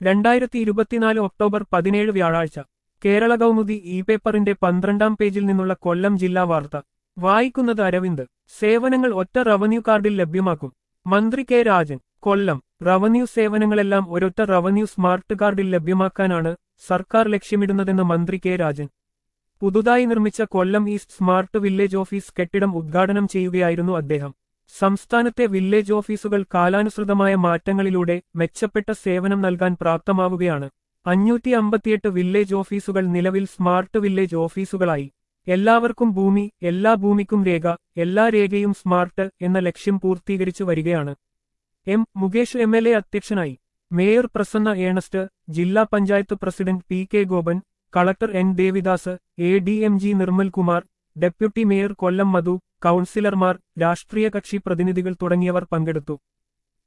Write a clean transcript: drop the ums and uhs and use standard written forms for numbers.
2024 October 17 വ്യാഴാഴ്ച Kerala Kaumudi E പേപ്പറിന്റെ 12-ാം പേജിൽ നിന്നുള്ള കൊല്ലം ജില്ലാ വാർത്ത വായിക്കുന്നത് അരവിന്ദ്. സേവനങ്ങൾ ഒറ്റ റവന്യൂ കാർഡിൽ ലഭ്യമാക്കും. മന്ത്രി കെ രാജൻ. കൊല്ലം. റവന്യൂ സേവനങ്ങളെല്ലാം ഒരൊറ്റ റവന്യൂ സ്മാർട്ട് കാർഡിൽ ലഭ്യമാക്കാനാണ് സർക്കാർ ലക്ഷ്യമിടുന്നതെന്ന് മന്ത്രി കെ രാജൻ പുതുതായി നിർമ്മിച്ച Kollam east smart village office കെട്ടിടം ഉദ്ഘാടനം ചെയ്യുകയായിരുന്നു അദ്ദേഹം. സംസ്ഥാനത്തെ വില്ലേജ് ഓഫീസുകൾ കാലാനുസൃതമായ മാറ്റങ്ങളിലൂടെ മെച്ചപ്പെട്ട സേവനം നൽകാൻ പ്രാപ്തമാവുകയാണ്. 558 വില്ലേജ് ഓഫീസുകൾ നിലവിൽ സ്മാർട്ട് വില്ലേജ് ഓഫീസുകളായി. എല്ലാവർക്കും ഭൂമി, എല്ലാ ഭൂമിക്കും രേഖ, എല്ലാ രേഖയും സ്മാർട്ട് എന്ന ലക്ഷ്യം പൂർത്തീകരിച്ചു വരികയാണ്. എം മുകേഷ് എം.എൽ.എ അധ്യക്ഷനായി. മേയർ പ്രസന്ന ഏണസ്റ്റ്, ജില്ലാ panchayat president P K Gopan, collector N Devidas, ADMG Nirmalkumar, deputy mayor Kollam Madhu, കൗൺസിലർമാർ, രാഷ്ട്രീയ കക്ഷി പ്രതിനിധികൾ തുടങ്ങിയവർ പങ്കെടുത്തു.